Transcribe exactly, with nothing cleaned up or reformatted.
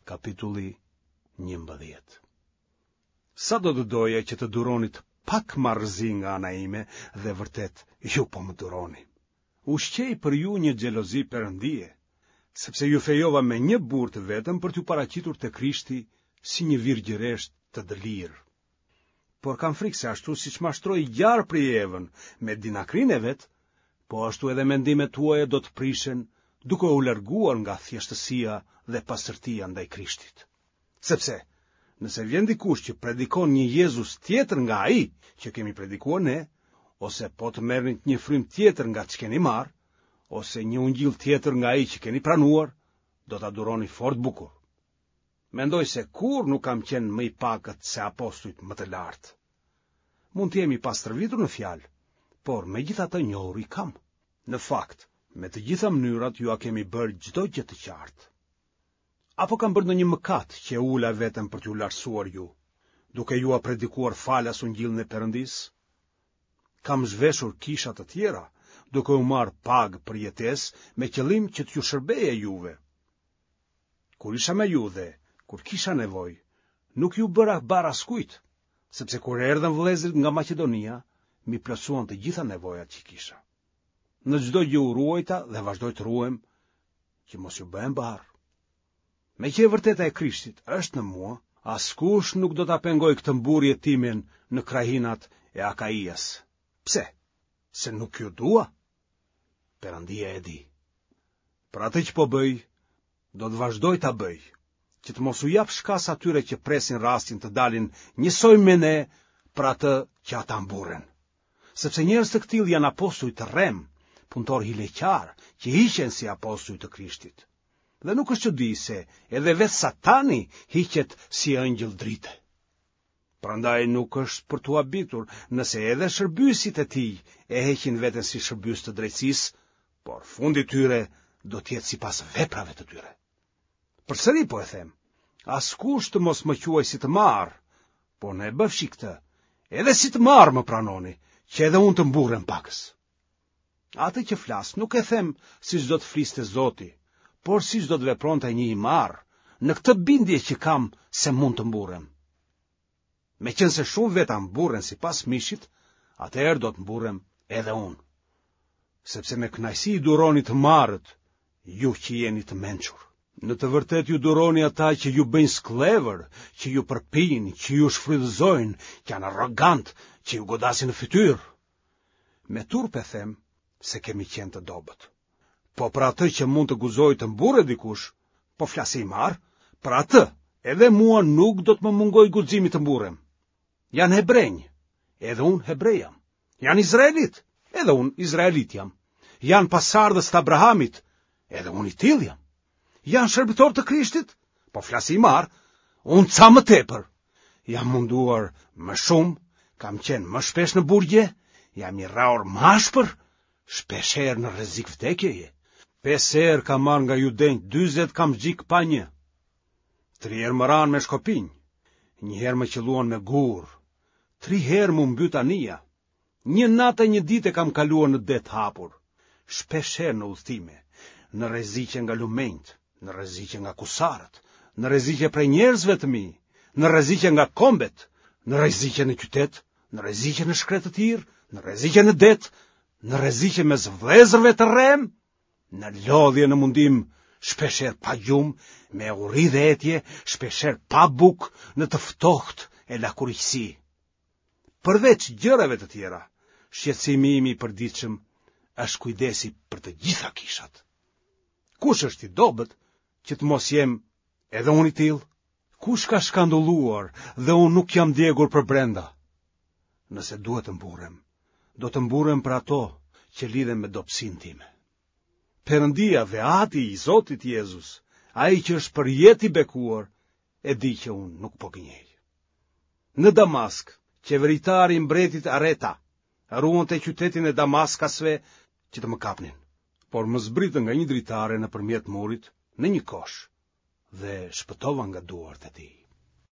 Kapitulli njëmbëdhjetë. Sa do të doja që të duronit pak marrëzi nga ana ime, dhe vërtet ju po më duroni. Ushqej për ju një xhelozi perëndie, sepse ju fejova me një burr të vetëm për t'ju paraqitur te Krishti si një virgjëresht të dëlirë. Por kam frikë se ashtu siç mashtroi gjarë për Evën me dinakrin e vet, po ashtu edhe mendimet tuaja do të prishen, duke u larguar nga thjeshtësia dhe pastërtia ndaj Krishtit. Sepse, nëse vjen dikush që predikon një Jezus tjetër nga ai që kemi predikuar ne, ose po të merrni një frym tjetër nga që keni marrë, ose një ungjill tjetër nga ai që keni pranuar, do ta duroni fort bukur. Mendoj se kur nuk kam qenë më i pakët se apostujt më të lartë. Mund të jemi pastërvitur në fjalë, por megjithatë njohur i kam. Në fakt, me të gjitha mënyrat ju a kemi bërë çdo gjë të qartë. Apo kam bërë ndonjë mëkat që e ula vetëm për t'ju lartësuar ju, duke ju a predikuar falas ungjillin e Perëndisë? Kam zhveshur kisha të tjera, duke u marrë pagë për jetesë me qëllim që t'ju shërbeja juve. Kur isha me ju dhe kur kisha nevojë, nuk ju bëra baraskujt, sepse kur erdhën vëllezërit nga Maqedonia, mi plotësuan të gjitha nevojat që kisha. Në çdo gjë u ruajta dhe vazhdoj të ruhem, që mos ju bëhem barr. Me që e vërteta e Krishtit është në mua, askush nuk do ta pengoj këtë mburrje timen në krahinat e Akaias. Pse? Se nuk ju dua? Perëndia e di. Për atë që po bëj, do të vazhdoj ta bëj, që të mos u jap shkas atyre që presin rastin të dalin njësoj me ne për atë që ata mburren. Sepse njerëz të këtill janë apostuj të rrem, punëtor hileqar, që hiqen si apostuj të Krishtit. Dhe nuk është çudi se edhe vetë Satani hiqet si ëngjël drite. Prandaj nuk është për t'u habitur nëse edhe shërbyesit e tij e heqin veten si shërbys të drejtësisë, por fundi i tyre do të jetë sipas veprave të tyre. Përsëri po e them, askush të mos më quaj si të marr, por ne bëfshi këtë, edhe si të marr më pranoni, që edhe unë të mburrem pakës. Atë që flas nuk e them siç do të fliste Zoti, por siç do të vepronte një i marr, në këtë bindje që kam se mund të mburrem. Meqense shumë veta mburren sipas mishit, atëherë do të mburrem edhe unë. Sepse me kënaqësi i duroni të marrët, ju që jeni të mençur. Në të vërtet ju duroni ata që ju bëjnë sklever, që ju përpijnë, që ju shfrytëzojnë, që janë arrogant, që ju godasin në fytyrë. Me turp e them se kemi qenë të dobët. Po për atë që mund të guzoj të mburre dikush, po flasi i marr, për atë edhe mua nuk do të më mungoj guximi të mburrem. Janë hebrenj, edhe unë hebrej jam. Janë izraelit, edhe unë izraelit jam. Janë pasardhës të Abrahamit, edhe unë i till jam. Janë shërbëtor të Krishtit, po flasi i marr, unë ca më tepër. Jam munduar më shumë, kam qenë më shpesh në burgje, jam i rraur më ashpër, shpesh herë në rrezik vdekjeje. Pesë herë kam marrë nga judenjt, dyzet kam gjik pa një. Tri herë më ranë me shkopinj, një herë më qelluan me gur, tri herë më mbyt anija. Një natë e një ditë kam kaluar në det hapur, shpesh herë në udhëtime, në rreziqe nga lumenjt, në rreziqe nga kusarët, në rreziqe prej njerëzve të mi, në rreziqe nga kombet, në rreziqe në qytet, në rreziqe në shkretë të tirë, në rreziqe në det, në rreziqe mes vëllezërve të rrem, në lodhje në mundim, shpesher pa gjumë, me uri dhe etje, shpesher pa buk, në të ftoht e lakurisi. Përveç gjërave të tjera, shqetësimi im i përditshëm është kujdesi për të gjitha kishat. Kush është i dobët që të mos jem edhe unë i tillë? Kush ka shkandulluar dhe unë nuk jam djegur për brenda? Nëse duhet të mburrem, do të mburrem për ato që lidhen me dobësinë time. Perëndia dhe Ati i Zotit Jezus, ai që është për jetë i bekuar, e di që unë nuk po gënjej. Në Damask, qeveritari i mbretit Areta ruante qytetin e Damaskasve që të më kapnin, por më zbritën nga një dritare nëpërmjet murit në një kosh dhe shpëtova nga duart e tij.